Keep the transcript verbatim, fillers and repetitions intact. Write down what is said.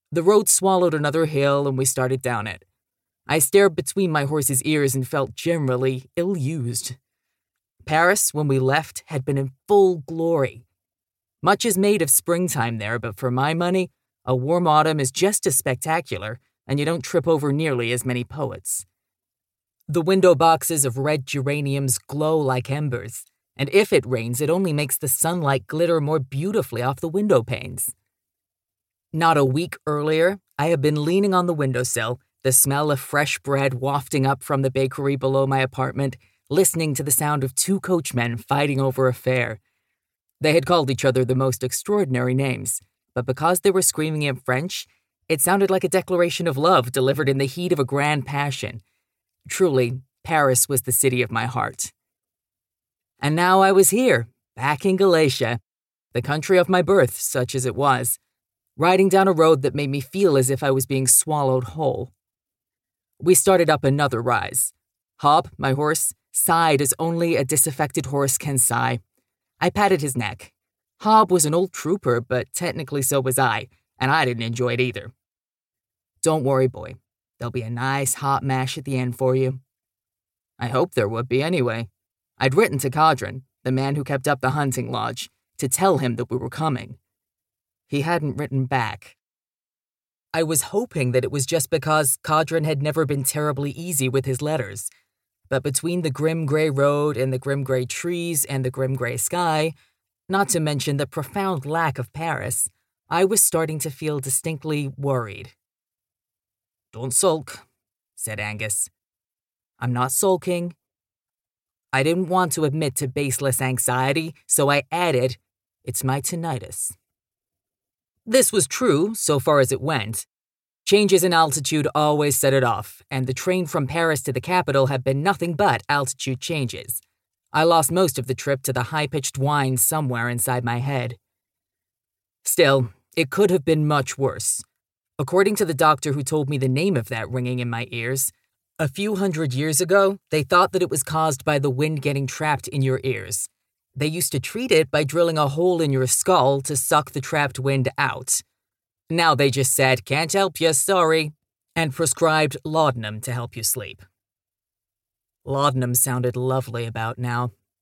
The road swallowed another hill and we started down it. I stared between my horse's ears and felt generally ill-used. Paris, when we left, had been in full glory. Much is made of springtime there, but for my money, a warm autumn is just as spectacular, and you don't trip over nearly as many poets. The window boxes of red geraniums glow like embers, and if it rains, it only makes the sunlight glitter more beautifully off the window panes. Not a week earlier, I had been leaning on the windowsill, the smell of fresh bread wafting up from the bakery below my apartment, listening to the sound of two coachmen fighting over a fare. They had called each other the most extraordinary names, but because they were screaming in French, it sounded like a declaration of love delivered in the heat of a grand passion. Truly, Paris was the city of my heart. And now I was here, back in Galatia, the country of my birth, such as it was, riding down a road that made me feel as if I was being swallowed whole. We started up another rise. Hob, my horse, sighed as only a disaffected horse can sigh. I patted his neck. Hob was an old trooper, but technically so was I, and I didn't enjoy it either. Don't worry, boy. There'll be a nice hot mash at the end for you. I hoped there would be anyway. I'd written to Cadran, the man who kept up the hunting lodge, to tell him that we were coming. He hadn't written back. I was hoping that it was just because Cadran had never been terribly easy with his letters. But between the grim gray road and the grim gray trees and the grim gray sky, not to mention the profound lack of Paris, I was starting to feel distinctly worried. Don't sulk, said Angus. I'm not sulking. I didn't want to admit to baseless anxiety, so I added, it's my tinnitus. This was true, so far as it went. Changes in altitude always set it off, and the train from Paris to the capital had been nothing but altitude changes. I lost most of the trip to the high-pitched whine somewhere inside my head. Still, it could have been much worse. According to the doctor who told me the name of that ringing in my ears, a few hundred years ago, they thought that it was caused by the wind getting trapped in your ears. They used to treat it by drilling a hole in your skull to suck the trapped wind out. Now they just said, can't help you, sorry, and prescribed laudanum to help you sleep. Laudanum sounded lovely about now,